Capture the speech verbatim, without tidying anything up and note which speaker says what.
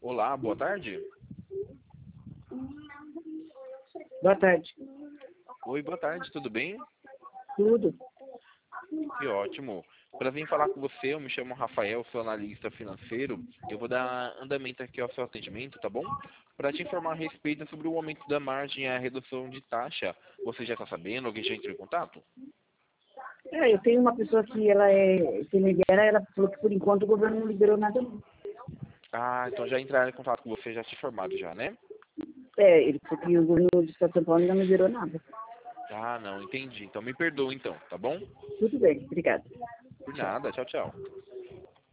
Speaker 1: Olá, boa tarde.
Speaker 2: Boa tarde.
Speaker 1: Oi, boa tarde, tudo bem?
Speaker 2: Tudo.
Speaker 1: Que ótimo. Para vir falar com você, eu me chamo Rafael, sou analista financeiro. Eu vou dar andamento aqui ao seu atendimento, tá bom? Para te informar a respeito sobre o aumento da margem e a redução de taxa. Você já está sabendo? Alguém já entrou em contato?
Speaker 2: É, eu tenho uma pessoa que ela é intermediária, ela falou que por enquanto o governo não liberou nada não.
Speaker 1: Ah, então já entraram em contato com você, já te informaram já, né?
Speaker 2: É, ele falou que o governo do Estado de São Paulo ainda não liberou nada.
Speaker 1: Ah, não, entendi. Então me perdoa então, tá bom?
Speaker 2: Tudo bem, obrigada.
Speaker 1: Por
Speaker 2: Tchau.
Speaker 1: nada, tchau, tchau.